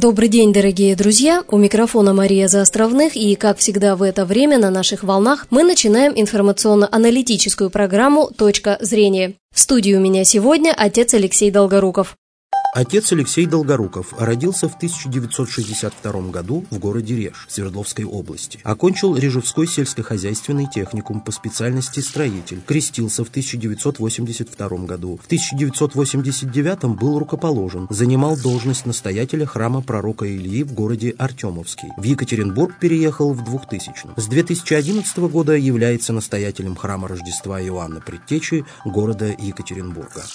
Добрый день, дорогие друзья! У микрофона Мария Заостровных, и, как всегда в это время на наших волнах, мы начинаем информационно-аналитическую программу «Точка зрения». В студии у меня сегодня отец Алексей Долгоруков. Отец Алексей Долгоруков родился в 1962 году в городе Реж Свердловской области. Окончил Режевской сельскохозяйственный техникум по специальности строитель. Крестился в 1982 году. В 1989 был рукоположен. Занимал должность настоятеля храма пророка Ильи в городе Артемовский. В Екатеринбург переехал в 2000-м. С 2011 года является настоятелем храма Рождества Иоанна Предтечи города Екатеринбурга.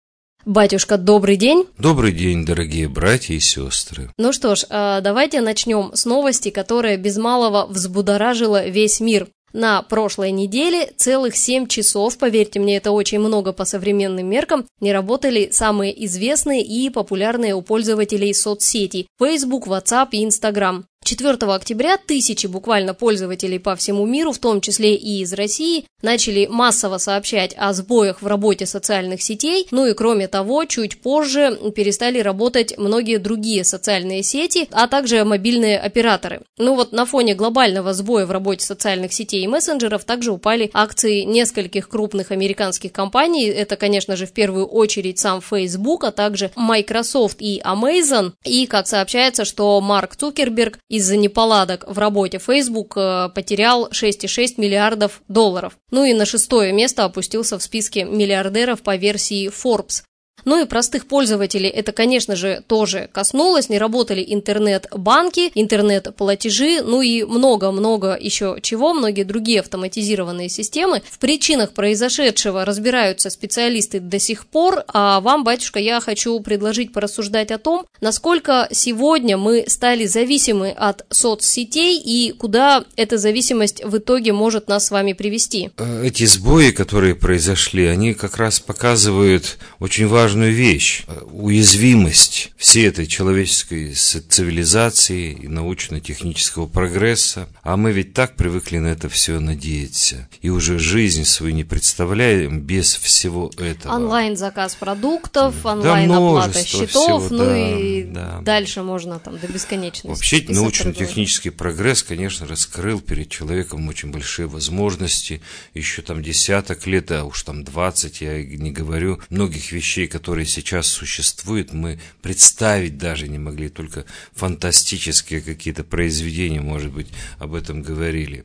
Батюшка, добрый день. Добрый день, дорогие братья и сестры. Ну что ж, давайте начнем с новости, которая без малого взбудоражила весь мир. На прошлой неделе целых 7 часов, поверьте мне, это очень много по современным меркам, не работали самые известные и популярные у пользователей соцсети – Facebook, WhatsApp и Instagram. 4 октября тысячи буквально пользователей по всему миру, в том числе и из России, начали массово сообщать о сбоях в работе социальных сетей, ну и кроме того, чуть позже перестали работать многие другие социальные сети, а также мобильные операторы. Ну вот на фоне глобального сбоя в работе социальных сетей и мессенджеров также упали акции нескольких крупных американских компаний, это, конечно же, в первую очередь сам Facebook, а также Microsoft и Amazon, и, как сообщается, что Марк Цукерберг из-за неполадок в работе Facebook потерял 6,6 миллиардов долларов. Ну и на 6-е место опустился в списке миллиардеров по версии Forbes. Ну и простых пользователей это, конечно же, тоже коснулось, не работали интернет-банки, интернет-платежи, ну и много-много еще чего, многие другие автоматизированные системы. В причинах произошедшего разбираются специалисты до сих пор, а вам, батюшка, я хочу предложить порассуждать о том, насколько сегодня мы стали зависимы от соцсетей и куда эта зависимость в итоге может нас с вами привести. Эти сбои, которые произошли, они как раз показывают очень важную вещь – уязвимость всей этой человеческой цивилизации и научно-технического прогресса. А мы ведь так привыкли на это все надеяться. И уже жизнь свою не представляем без всего этого. Онлайн-заказ продуктов, онлайн-оплата счетов, всего, и дальше можно там до бесконечности. Вообще научно-технический прогресс, конечно, раскрыл перед человеком очень большие возможности. Еще там десяток лет, а уж там 20, я не говорю, многих вещей, которые сейчас существуют, мы представить даже не могли, только фантастические какие-то произведения, может быть, об этом говорили.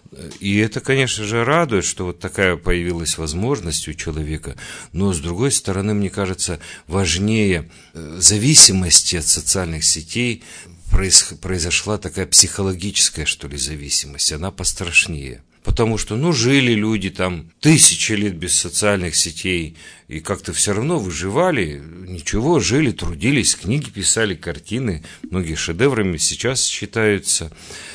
И это, конечно же, радует, что вот такая появилась возможность у человека, но, с другой стороны, мне кажется, важнее зависимости от социальных сетей произошла такая психологическая, что ли, зависимость, она пострашнее. Потому что, жили люди там 1000 лет без социальных сетей, и как-то все равно выживали, ничего, жили, трудились, книги писали, картины, многие шедеврами сейчас считаются.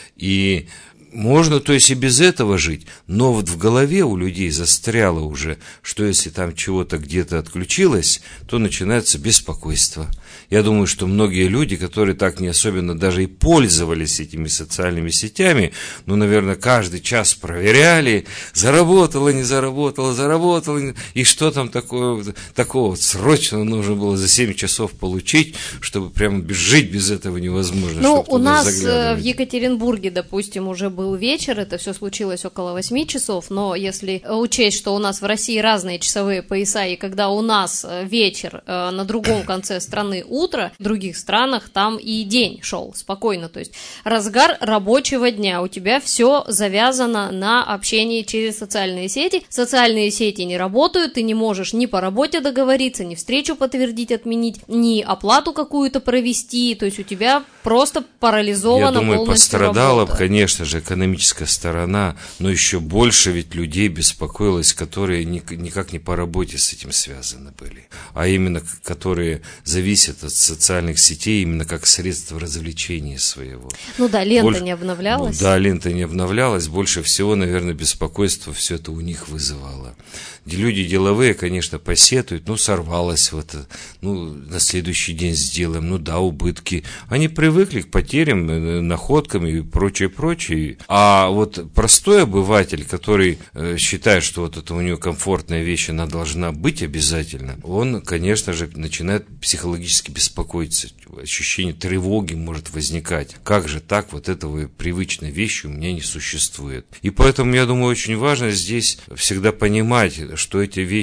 И можно, то есть, и без этого жить, но вот в голове у людей застряло уже, что если там чего-то где-то отключилось, то начинается беспокойство. Я думаю, что многие люди, которые так не особенно даже и пользовались этими социальными сетями, наверное, каждый час проверяли, заработало, не заработало, заработало, и что там такого срочно нужно было за 7 часов получить, чтобы прямо жить без этого невозможно. У нас в Екатеринбурге, допустим, уже был вечер, это все случилось около 8 часов, но если учесть, что у нас в России разные часовые пояса, и когда у нас вечер на другом конце страны утро, в других странах там и день шел спокойно, то есть разгар рабочего дня, у тебя все завязано на общении через социальные сети не работают, ты не можешь ни по работе договориться, ни встречу подтвердить, отменить, ни оплату какую-то провести, то есть у тебя просто парализована полностью работа. Я думаю, пострадала, конечно же, экономическая сторона, но еще больше ведь людей беспокоилось, которые никак не по работе с этим связаны были, а именно которые зависят от социальных сетей именно как средство развлечения своего. Лента не обновлялась. Лента не обновлялась. Больше всего, наверное, беспокойство все это у них вызывало. Люди деловые, конечно, посетуют, сорвалось на следующий день сделаем, убытки. Они привыкли к потерям, находкам и прочее. А вот простой обыватель, который считает, что вот это у него комфортная вещь, она должна быть обязательно, он, конечно же, начинает психологически беспокоиться. Ощущение тревоги может возникать. Как же так, вот этого привычной вещи у меня не существует. И поэтому, я думаю, очень важно здесь всегда понимать, что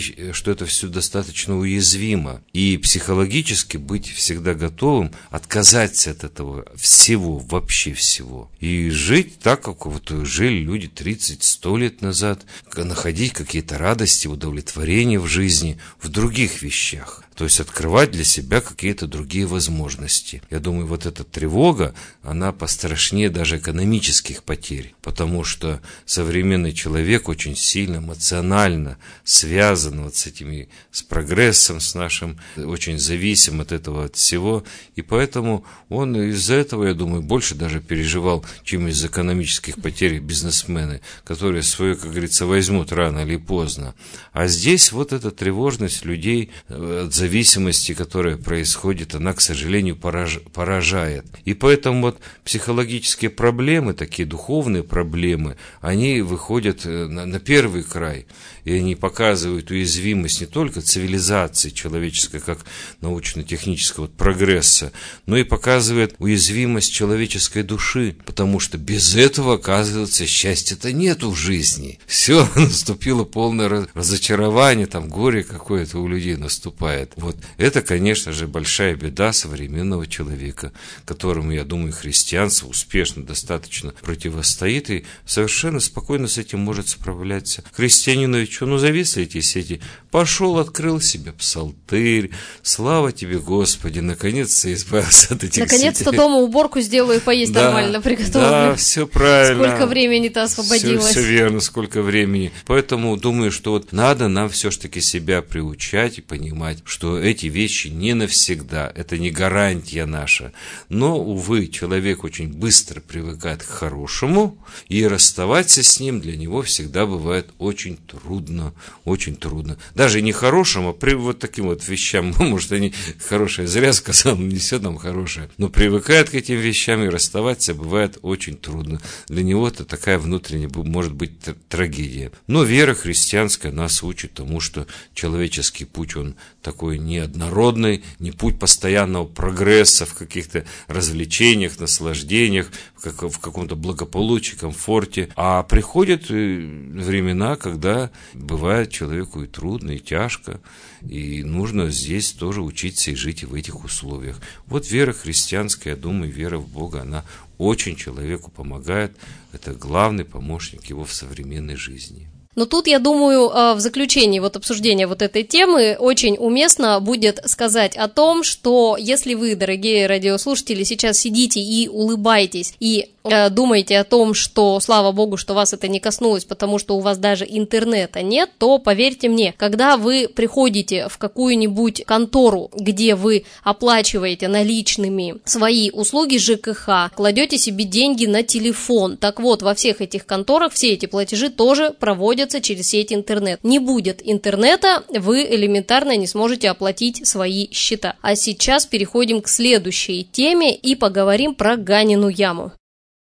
это все достаточно уязвимо. И психологически быть всегда готовым отказаться от этого всего, вообще всего. И жить так, как вот жили люди 30-100 лет назад, находить какие-то радости, удовлетворения в жизни, в других вещах. То есть открывать для себя какие-то другие возможности. Я думаю, вот эта тревога, она пострашнее даже экономических потерь, потому что современный человек очень сильно эмоционально связан вот с прогрессом, с нашим, очень зависим от этого, от всего, и поэтому он из-за этого, я думаю, больше даже переживал, чем из экономических потерь бизнесмены, которые свое, как говорится, возьмут рано или поздно. А здесь вот эта тревожность людей от зависимости, которая происходит, она, к сожалению, поражает. И поэтому вот психологические проблемы, такие духовные проблемы, они выходят на первый край. И они показывают уязвимость не только цивилизации человеческой, как научно-технического прогресса, но и показывают уязвимость человеческой души, потому что без этого, оказывается, счастья-то нету в жизни. Все, наступило полное разочарование, горе какое-то у людей наступает. Вот это, конечно же, большая беда современного человека, которому, я думаю, христианство успешно достаточно противостоит и совершенно спокойно с этим может справляться. Христианину что, зависли эти сети? Пошел, открыл себе псалтырь, слава тебе, Господи, наконец-то избавился от этих Наконец-то сетей. дома уборку сделаю и поесть нормально приготовлю. Да, все правильно. Сколько времени-то освободилось. Все верно, сколько времени. Поэтому думаю, что вот надо нам все-таки себя приучать и понимать, что эти вещи не навсегда, это не гарантия наша. Но, увы, человек очень быстро привыкает к хорошему, и расставаться с ним для него всегда бывает очень трудно, очень трудно. Даже не хорошему, а при вот таким вот вещам, может, они хорошие, зря сказал, не все там хорошее, но привыкает к этим вещам, и расставаться бывает очень трудно. Для него это такая внутренняя, может быть, трагедия. Но вера христианская нас учит тому, что человеческий путь, он такой неоднородный, не путь постоянного прогресса в каких-то развлечениях, наслаждениях, в каком-то благополучии, комфорте. А приходят времена, когда бывает человеку и трудно, и тяжко, и нужно здесь тоже учиться и жить в этих условиях. Вот вера христианская, я думаю, вера в Бога, она очень человеку помогает. Это главный помощник его в современной жизни. Но тут, я думаю, в заключении обсуждения этой темы очень уместно будет сказать о том, что если вы, дорогие радиослушатели, сейчас сидите и улыбаетесь, и думаете о том, что, слава богу, что вас это не коснулось, потому что у вас даже интернета нет, то поверьте мне, когда вы приходите в какую-нибудь контору, где вы оплачиваете наличными свои услуги ЖКХ, кладете себе деньги на телефон, так вот, во всех этих конторах все эти платежи тоже проводятся через сеть интернет. Не будет интернета, вы элементарно не сможете оплатить свои счета. А сейчас переходим к следующей теме и поговорим про Ганину яму.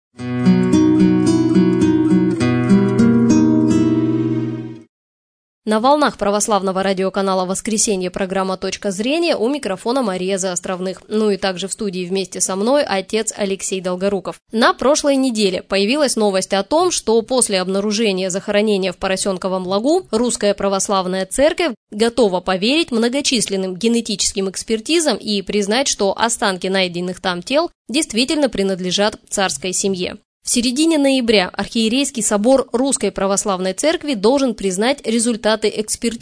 На волнах православного радиоканала «Воскресенье» программа «Точка зрения», у микрофона Мария Заостровных. Ну и также в студии вместе со мной отец Алексей Долгоруков. На прошлой неделе появилась новость о том, что после обнаружения захоронения в Поросенковом лагу Русская Православная Церковь готова поверить многочисленным генетическим экспертизам и признать, что останки найденных там тел действительно принадлежат царской семье. В середине ноября Архиерейский собор Русской Православной Церкви должен признать результаты экспертиз,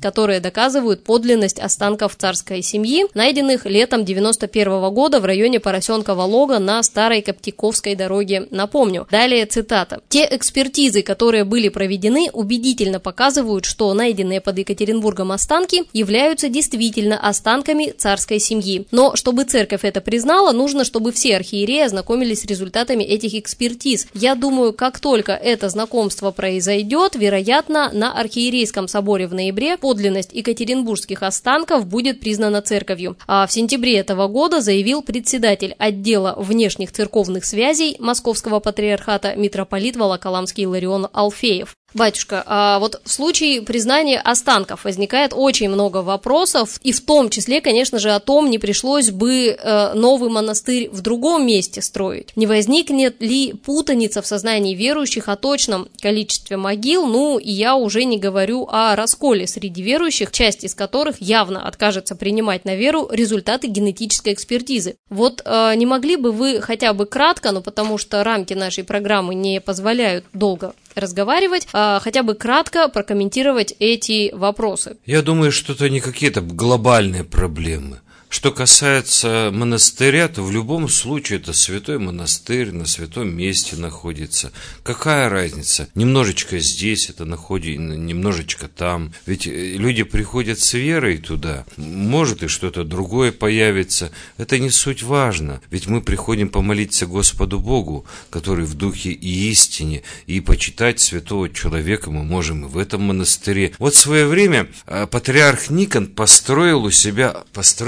которые доказывают подлинность останков царской семьи, найденных летом 91 года в районе Поросенкового Лога на Старой Коптиковской дороге. Напомню. Далее цитата. «Те экспертизы, которые были проведены, убедительно показывают, что найденные под Екатеринбургом останки являются действительно останками царской семьи. Но чтобы церковь это признала, нужно, чтобы все архиереи ознакомились с результатами этих экспертиз. Я думаю, как только это знакомство произойдет, вероятно, на архиерейском соборе в ноябре подлинность екатеринбургских останков будет признана церковью». А в сентябре этого года заявил председатель отдела внешних церковных связей Московского патриархата митрополит Волоколамский Иларион Алфеев. Батюшка, а вот в случае признания останков возникает очень много вопросов, и в том числе, конечно же, о том, не пришлось бы новый монастырь в другом месте строить. Не возникнет ли путаница в сознании верующих о точном количестве могил, ну и я уже не говорю о расколе среди верующих, часть из которых явно откажется принимать на веру результаты генетической экспертизы. Вот не могли бы вы хотя бы кратко, потому что рамки нашей программы не позволяют долго разговаривать, хотя бы кратко прокомментировать эти вопросы? Я думаю, что это не какие-то глобальные проблемы. Что касается монастыря, то в любом случае это святой монастырь, на святом месте находится. Какая разница? Немножечко здесь это находится, немножечко там. Ведь люди приходят с верой туда. Может и что-то другое появится. Это не суть важно. Ведь мы приходим помолиться Господу Богу, который в духе и истине. И почитать святого человека мы можем и в этом монастыре. Вот в свое время патриарх Никон построил у себя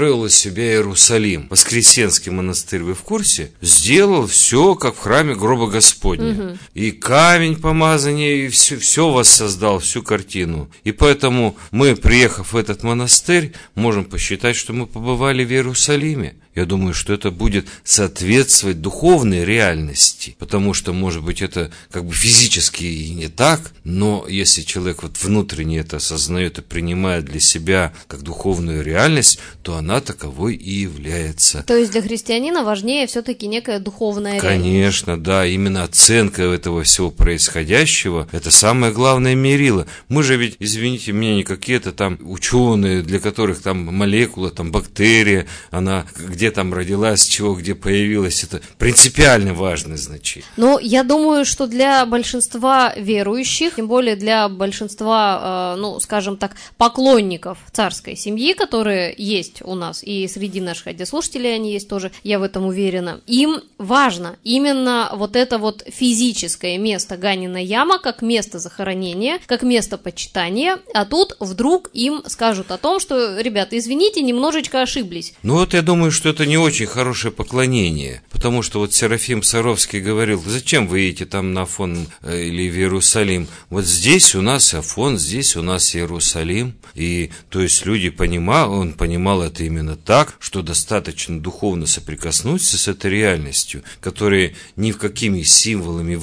Иерусалим, Воскресенский монастырь, вы в курсе? Сделал все, как в храме гроба Господня. И камень помазания, и все воссоздал, всю картину. И поэтому мы, приехав в этот монастырь, можем посчитать, что мы побывали в Иерусалиме. Я думаю, что это будет соответствовать духовной реальности, потому что, может быть, это как бы физически и не так, но если человек вот внутренне это осознает и принимает для себя как духовную реальность, то она таковой и является. То есть для христианина важнее все-таки некая духовная реальность? Конечно, да, именно оценка этого всего происходящего – это самое главное мерило. Мы же ведь, извините меня, не какие-то там ученые, для которых там молекула, там бактерия, она где там родилась, чего, где появилась, это принципиально важное значение. Ну, я думаю, что для большинства верующих, тем более для большинства, скажем так, поклонников царской семьи, которые есть у нас, и среди наших радиослушателей они есть тоже, я в этом уверена, им важно именно вот это вот физическое место Ганина яма, как место захоронения, как место почитания, а тут вдруг им скажут о том, что, ребята, извините, немножечко ошиблись. Ну вот я думаю, что это не очень хорошее поклонение, потому что вот Серафим Саровский говорил, зачем вы едете там на Афон или в Иерусалим? Вот здесь у нас Афон, здесь у нас Иерусалим. И то есть люди он понимал это именно так, что достаточно духовно соприкоснуться с этой реальностью, которая ни в какими символами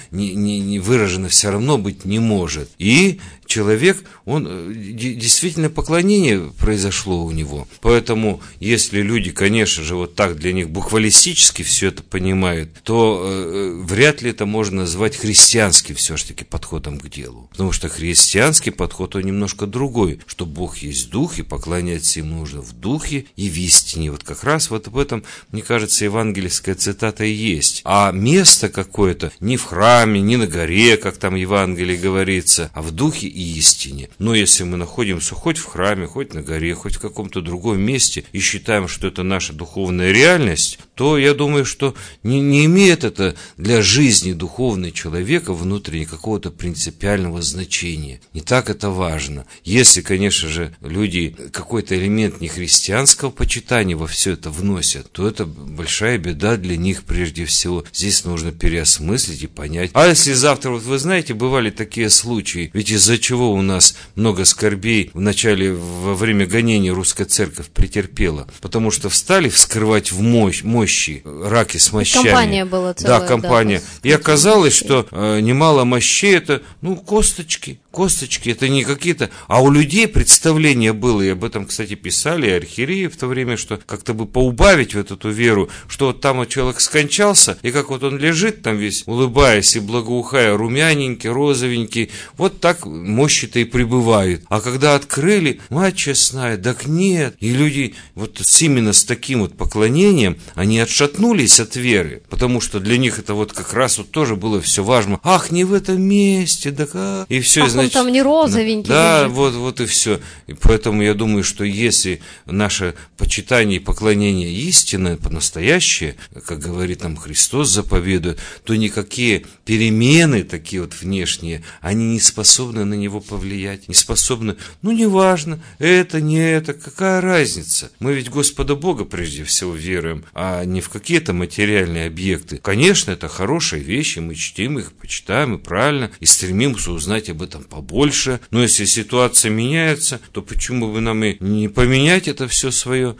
не выражена все равно быть не может. И человек, он действительно поклонение произошло у него. Поэтому, если люди, конечно же, вот так для них буквалистически все это понимают, то вряд ли это можно назвать христианским все-таки подходом к делу. Потому что христианский подход, он немножко другой, что Бог есть дух, и поклоняться ему нужно в духе и в истине. Вот как раз вот об этом, мне кажется, евангельская цитата и есть. А место какое-то не в храме, не на горе, как там в Евангелии говорится, а в духе и истине. Но если мы находимся хоть в храме, хоть на горе, хоть в каком-то другом месте и считаем, что это наша духовная реальность, то я думаю, что не имеет это для жизни духовной человека внутренне какого-то принципиального значения. Не так это важно. Если, конечно же, люди какой-то элемент нехристианского почитания во все это вносят, то это большая беда для них прежде всего. Здесь нужно переосмыслить и понять. А если завтра, вот вы знаете, бывали такие случаи, ведь из-за чего у нас много скорбей во время гонения русская церковь претерпела? Потому что встали вскрывать в мощи раки с мощами. Компания была целая. Да, компания. Да, и оказалось, что немало мощей это, косточки, это не какие-то... А у людей представление было, и об этом, кстати, писали и архиереи в то время, что как-то бы поубавить вот эту веру, что вот там вот человек скончался, и как вот он лежит там весь, улыбаясь и благоухая, румяненький, розовенький, вот так мощи-то и пребывают. А когда открыли, мать честная, так нет. И люди вот именно с таким вот поклонением, они отшатнулись от веры, потому что для них это вот как раз вот тоже было все важно. Ах, не в этом месте, да как? И все, значит, он там не розовенький. Да, вот и все. И поэтому я думаю, что если наше почитание и поклонение истинное, по-настоящее, как говорит нам Христос заповедует, то никакие перемены такие вот внешние, они не способны на него повлиять, не способны, неважно, это, не это, какая разница? Мы ведь Господа Бога прежде всего веруем, а не в какие-то материальные объекты. Конечно, это хорошие вещи, мы чтим их, почитаем, и правильно, и стремимся узнать об этом побольше. Но если ситуация меняется, то почему бы нам и не поменять это все свое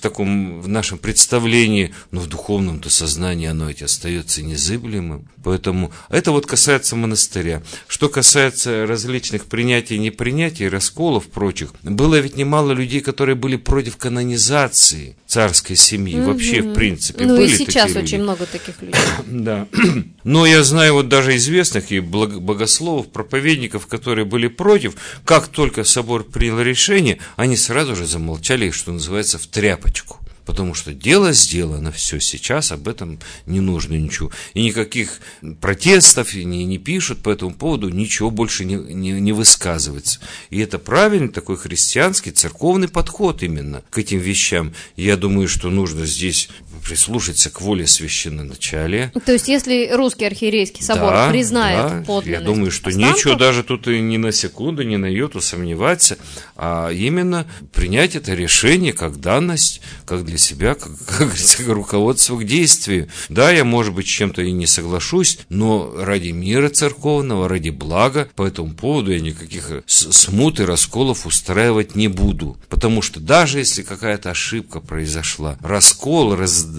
в нашем представлении, но в духовном-то сознании оно ведь остается незыблемым. Поэтому это вот касается монастыря. Что касается различных принятий и непринятий, расколов прочих, было ведь немало людей, которые были против канонизации царской семьи. Вообще, в принципе, были и сейчас такие очень люди. много таких людей. Да. Но я знаю вот даже известных и богословов, проповедников, которые были против. Как только собор принял решение, они сразу же замолчали, что называется, в тряпочку. Потому что дело сделано, все, сейчас об этом не нужно ничего. И никаких протестов не пишут по этому поводу, ничего больше не высказывается. И это правильный такой христианский, церковный подход именно к этим вещам. Я думаю, что нужно здесь прислушаться к воле священноначалия. То есть, если русский архиерейский собор признает подлинность, я думаю, что нечего даже тут и ни на секунду, ни на йоту сомневаться, а именно принять это решение как данность, как для себя, как говорится, как руководство к действию. Да, я, может быть, с чем-то и не соглашусь, но ради мира церковного, ради блага, по этому поводу я никаких смут и расколов устраивать не буду. Потому что даже если какая-то ошибка произошла, раскол,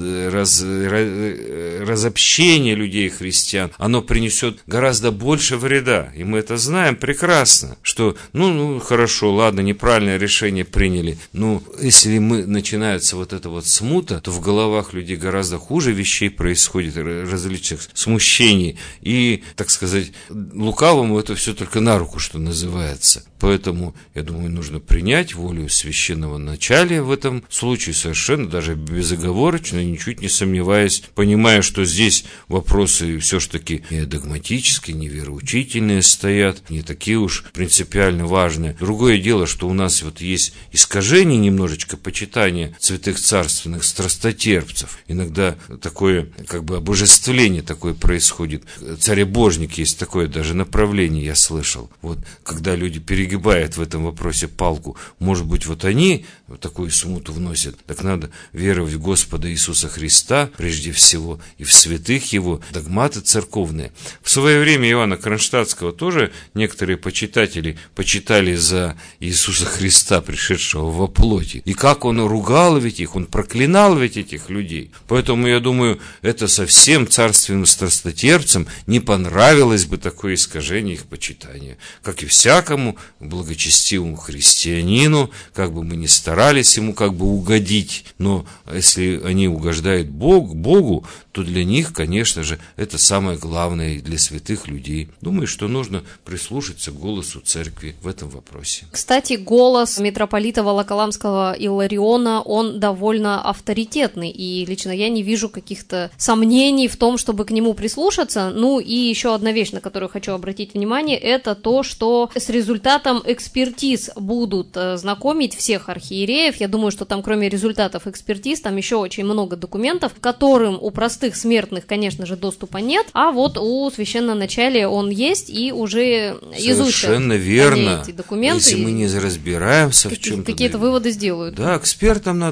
разобщение людей христиан, оно принесет гораздо больше вреда. И мы это знаем прекрасно, что, хорошо, ладно, неправильное решение приняли. Если начинается вот эта вот смута, то в головах людей гораздо хуже вещей происходит, различных смущений. И, так сказать, лукавому это все только на руку, что называется. Поэтому, я думаю, нужно принять волю священного началия в этом случае совершенно, даже безоговорочно, ничуть не сомневаясь, понимая, что здесь вопросы все-таки не догматические, не вероучительные стоят, не такие уж принципиально важные. Другое дело, что у нас вот есть искажение немножечко почитания святых царственных страстотерпцев. Иногда такое, обожествление такое происходит. Царебожник есть такое даже направление, я слышал. Вот, когда люди перегибают в этом вопросе палку, может быть, вот они вот такую смуту вносят, так надо веровать в Господа Иисуса Христа, прежде всего, и в святых Его, догматы церковные. В свое время Иоанна Кронштадтского тоже некоторые почитатели почитали за Иисуса Христа, пришедшего во плоти. И как он ругал ведь их, он проклинал ведь этих людей. Поэтому, я думаю, это совсем царственным страстотерпцам не понравилось бы такое искажение их почитания. Как и всякому благочестивому христианину, как бы мы ни старались ему угодить, но если они угождают Богу, то для них, конечно же, это самое главное и для святых людей. Думаю, что нужно прислушаться к голосу церкви в этом вопросе. Кстати, голос митрополита Волоколамского Иллариона, он довольно авторитетный, и лично я не вижу каких-то сомнений в том, чтобы к нему прислушаться. И еще одна вещь, на которую хочу обратить внимание, это то, что с результатом экспертиз будут знакомить всех архиереев. Я думаю, что там, кроме результатов экспертиз, там еще очень много документов, к которым у простых смертных, конечно же, доступа нет, а вот у священноначалия он есть и уже изучен. Совершенно верно. Эти документы. Если мы не разбираемся в чем-то. Какие-то выводы сделают. Да, экспертам надо доверить.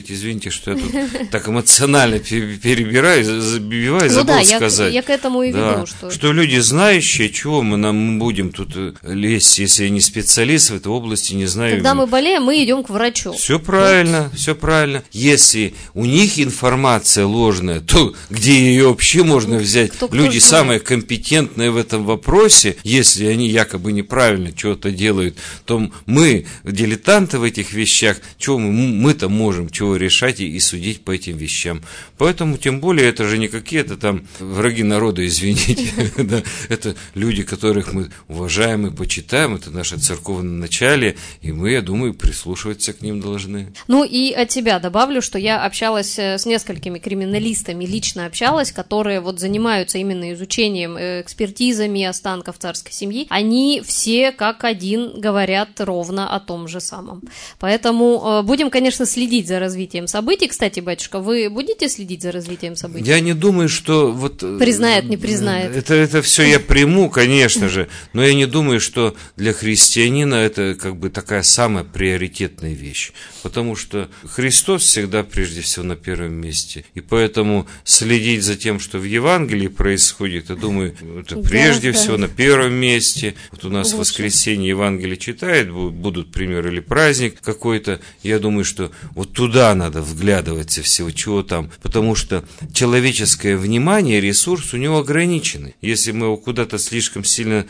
позволите, извините, что я тут так эмоционально перебираю, забиваю, забыл сказать. Я к этому и веду. Что люди знающие, чего мы будем тут лезть, если я не специалист в этой области, не знаю. Когда мы болеем, мы идем к врачу. Все правильно, все правильно. Если у них информация ложная, то где ее вообще можно взять? Люди самые компетентные в этом вопросе, если они якобы неправильно что-то делают, то мы, дилетанты в этих вещах, чего мы-то можем, чего решать и судить по этим вещам. Поэтому, тем более, это же не какие-то там враги народа, извините. Это люди, которых мы уважаем и почитаем, это наше церковное начале, и мы, я думаю, прислушиваться к ним должны. Ну и от себя добавлю, что я общалась с несколькими криминалистами, лично общалась, которые вот занимаются именно изучением, экспертизами останков царской семьи. Они все как один говорят ровно о том же самом. Поэтому будем, конечно, следить за развитием событий. Кстати, батюшка, вы будете следить за развитием событий? Я не думаю, что вот... Признает, не признает. Это все я приму, конечно же, но я не думаю, что для христианина это как бы такая самая приоритетная вещь, потому что Христос всегда прежде всего на первом месте, и поэтому следить за тем, что в Евангелии происходит, я думаю, это прежде всего на первом месте. Вот у нас в воскресенье Евангелие читает, будут примеры или праздник какой-то, я думаю, что вот туда надо вглядываться всего, чего там, потому что человеческое внимание, ресурс у него ограниченный. Если мы его куда-то слишком сильно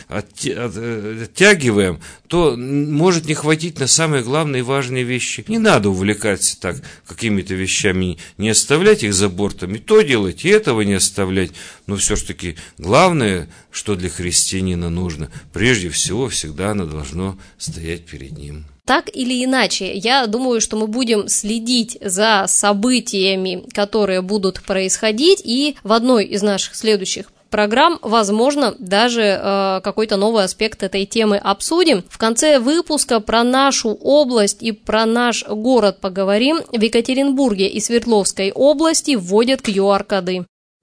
оттягиваем, то может не хватить на самые главные и важные вещи. Не надо увлекаться так какими-то вещами, не оставлять их за бортом, и то делать, и этого не оставлять. Но все-таки главное, что для христианина нужно, прежде всего, всегда оно должно стоять перед ним. Так или иначе, я думаю, что мы будем следить за событиями, которые будут происходить, и в одной из наших следующих программ, возможно, даже какой-то новый аспект этой темы обсудим. В конце выпуска про нашу область и про наш город поговорим. В Екатеринбурге и Свердловской области вводят QR-коды.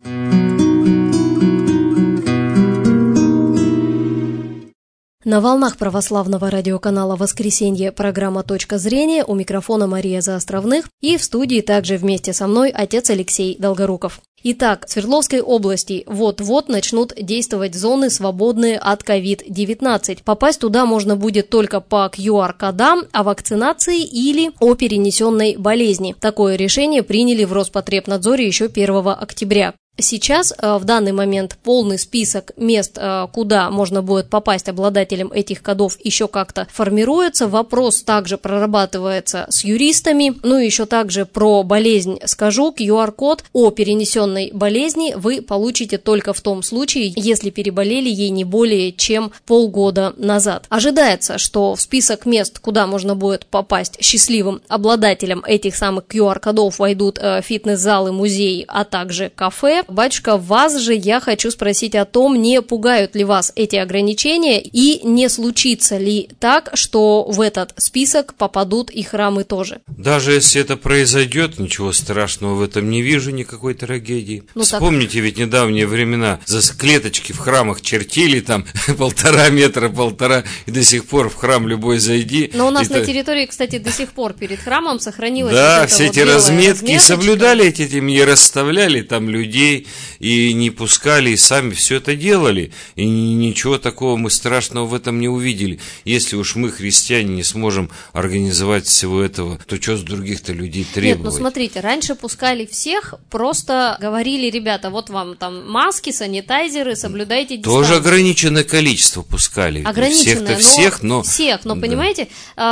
На волнах православного радиоканала «Воскресенье» программа «Точка зрения», у микрофона Мария Заостровных, и в студии также вместе со мной отец Алексей Долгоруков. Итак, в Свердловской области вот-вот начнут действовать зоны, свободные от COVID-19. Попасть туда можно будет только по QR-кодам о вакцинации или о перенесенной болезни. Такое решение приняли в Роспотребнадзоре еще 1 октября. Сейчас, в данный момент, полный список мест, куда можно будет попасть обладателям этих кодов, еще как-то формируется. Вопрос также прорабатывается с юристами. Ну и еще также про болезнь скажу. QR-код о перенесенной болезни вы получите только в том случае, если переболели ей не более чем полгода назад. Ожидается, что в список мест, куда можно будет попасть счастливым обладателям этих самых QR-кодов, войдут фитнес-залы, музеи, а также кафе. Батюшка, вас же я хочу спросить о том, не пугают ли вас эти ограничения и не случится ли так, что в этот список попадут и храмы тоже? Даже если это произойдет, ничего страшного в этом не вижу, никакой трагедии. Вспомните, ведь недавние времена за клеточки в храмах чертили, там 1,5 метра, и до сих пор в храм любой зайди. Но у нас на территории, кстати, до сих пор перед храмом сохранилась все эти разметки, соблюдали эти, не расставляли там людей, и не пускали, и сами все это делали, и ничего такого мы страшного в этом не увидели. Если уж мы, христиане, не сможем организовать всего этого, то что с других-то людей требовать? Нет, смотрите, раньше пускали всех, просто говорили, ребята, вот вам там маски, санитайзеры, соблюдайте дистанцию. Тоже ограниченное количество пускали. Ограниченное, но понимаете,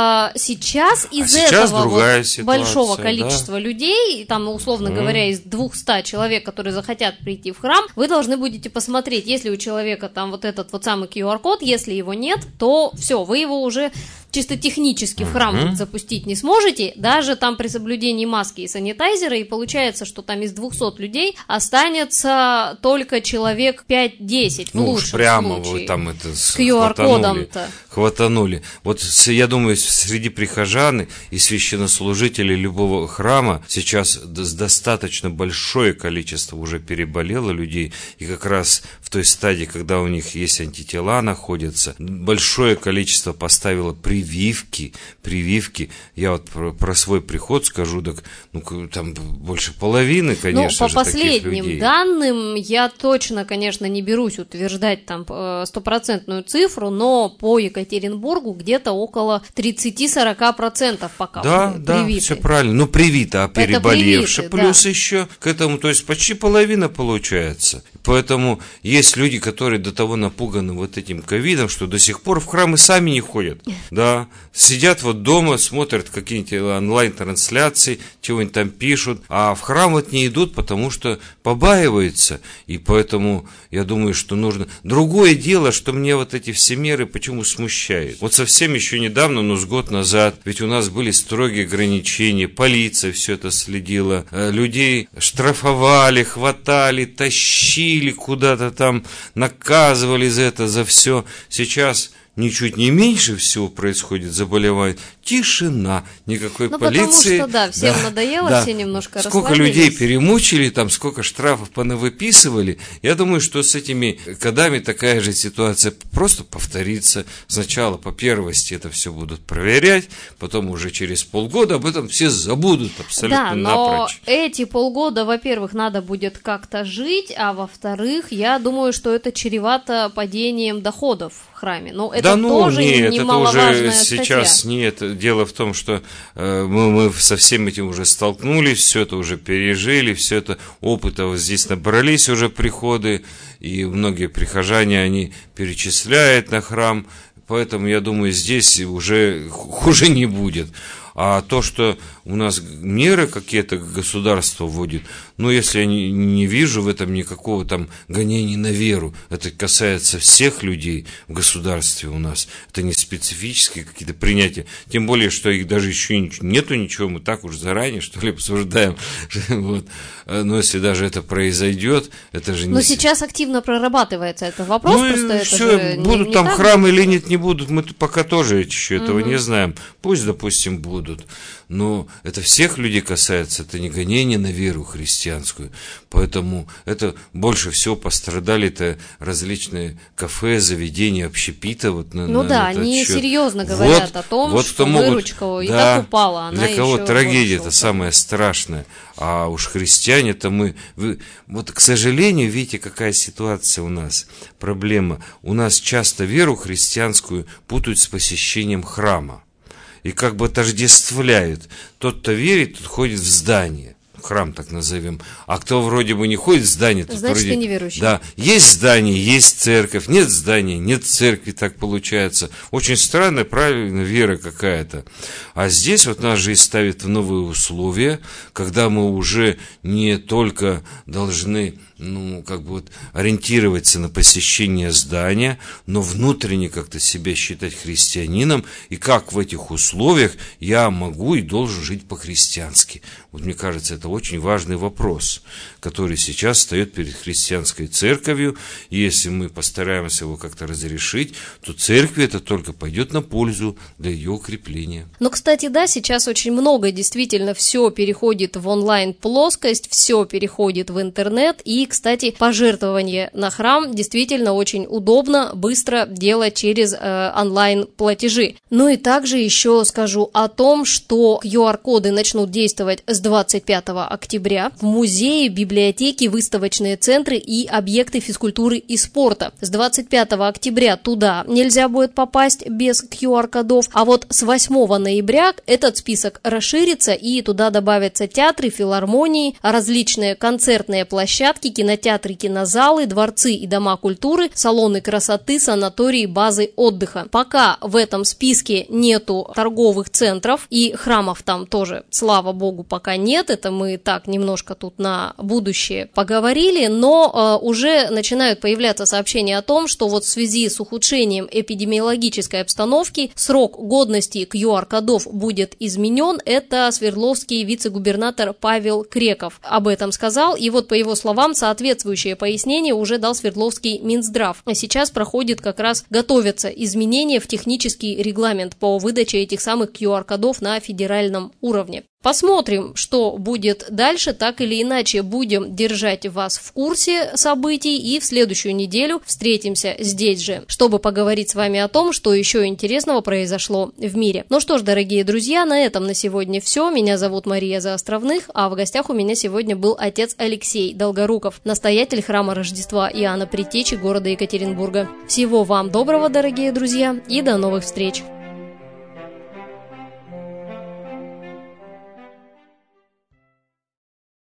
сейчас из этого большого количества людей, там, условно говоря, из 200 человек, которые захотят прийти в храм, вы должны будете посмотреть, если у человека там вот этот вот самый QR-код, если его нет, то все, вы его уже чисто технически в храм запустить не сможете, даже там при соблюдении маски и санитайзера, и получается, что там из 200 людей останется только человек 5-10 в лучшем прямо случае. Вы там это с QR-кодом-то. Хватанули. Вот я думаю, среди прихожан и священнослужителей любого храма сейчас достаточно большое количество уже переболело людей, и как раз в той стадии, когда у них есть антитела находятся, большое количество поставило прививки прививки. Я вот про свой приход скажу, так, там больше половины, конечно же, по таких людей. последним данным, я точно, конечно, не берусь утверждать там 100% цифру, но по Екатеринбургу где-то около 30-40% пока привиты. Да, все правильно. Привито, а переболевшие, плюс да. еще к этому, то есть почти половина получается. Поэтому есть люди, которые до того напуганы вот этим ковидом, что до сих пор в храмы сами не ходят. Да, сидят вот дома, смотрят какие-нибудь онлайн-трансляции, чего-нибудь там пишут, а в храм вот не идут, потому что побаиваются. И поэтому я думаю, что нужно... Другое дело, что мне вот эти все меры почему смущают. Вот совсем еще недавно, с год назад, ведь у нас были строгие ограничения, полиция все это следила, людей штрафовали, хватали, тащили куда-то там, наказывали за все. Сейчас ничуть не меньше всего происходит заболеваний. Тишина, никакой полиции. Потому что, всем надоело, все немножко расслабились. Сколько людей перемучили, там сколько штрафов понавыписывали. Я думаю, что с этими годами такая же ситуация просто повторится. Сначала по первости это все будут проверять, потом уже через полгода об этом все забудут абсолютно напрочь. Но эти полгода, во-первых, надо будет как-то жить, а во-вторых, я думаю, что это чревато падением доходов в храме. Это тоже немаловажная это уже статья. Сейчас нет. Дело в том, что мы со всем этим уже столкнулись, все это уже пережили, все это опыта вот здесь набрались уже приходы, и многие прихожане, они перечисляют на храм, поэтому я думаю, здесь уже хуже не будет. А то, что у нас меры какие-то государство вводит, если я не вижу в этом никакого там гонения на веру, это касается всех людей в государстве у нас, это не специфические какие-то принятия, тем более, что их даже еще нету ничего, мы так уж заранее, что ли, обсуждаем, вот. Но если даже это произойдет, это же не... Но сейчас активно прорабатывается этот вопрос, просто это же будут не там так храмы или нет, не будут, мы пока тоже еще этого не знаем, пусть, допустим, будут. Но это всех людей касается, это не гонение на веру христианскую, поэтому это больше всего пострадали-то различные кафе, заведения, общепита. Они серьезно говорят о том, что выручка и так упала. Для кого трагедия это самое страшное, а уж христиане-то к сожалению, видите, какая ситуация у нас, проблема, у нас часто веру христианскую путают с посещением храма. И как бы отождествляют. Тот, кто верит, тот ходит в здание. Храм так назовем. А кто вроде бы не ходит в здание, тот значит, вроде... ты неверующий. Да, есть здание, есть церковь, нет здания, нет церкви, так получается. Очень странная, правильно, вера какая-то. А здесь вот нас жизнь ставит в новые условия, когда мы уже не только должны ориентироваться на посещение здания, но внутренне как-то себя считать христианином, и как в этих условиях я могу и должен жить по-христиански. Мне кажется, это очень важный вопрос, который сейчас встает перед христианской церковью, и если мы постараемся его как-то разрешить, то церкви это только пойдет на пользу для ее укрепления. Кстати, сейчас очень много, действительно, все переходит в онлайн-плоскость, все переходит в интернет, и, кстати, пожертвование на храм действительно очень удобно, быстро делать через онлайн-платежи. И также еще скажу о том, что QR-коды начнут действовать с 25 октября в музее, библиотеки, выставочные центры и объекты физкультуры и спорта. С 25 октября туда нельзя будет попасть без QR-кодов, а вот с 8 ноября этот список расширится, и туда добавятся театры, филармонии, различные концертные площадки, кинотеатры, кинозалы, дворцы и дома культуры, салоны красоты, санатории, базы отдыха. Пока в этом списке нету торговых центров, и храмов там тоже, слава богу, пока нет, это мы так немножко тут на будущее поговорили, но уже начинают появляться сообщения о том, что вот в связи с ухудшением эпидемиологической обстановки срок годности QR-кодов будет изменен. Это Свердловский вице-губернатор Павел Креков об этом сказал, и вот по его словам соответствующее пояснение уже дал Свердловский Минздрав. А сейчас проходит как раз, готовятся изменения в технический регламент по выдаче этих самых QR-кодов на федеральном уровне. Посмотрим, что будет дальше, так или иначе будем держать вас в курсе событий и в следующую неделю встретимся здесь же, чтобы поговорить с вами о том, что еще интересного произошло в мире. Ну что ж, дорогие друзья, на этом на сегодня все. Меня зовут Мария Заостровных, а в гостях у меня сегодня был отец Алексей Долгоруков, настоятель храма Рождества Иоанна Предтечи города Екатеринбурга. Всего вам доброго, дорогие друзья, и до новых встреч!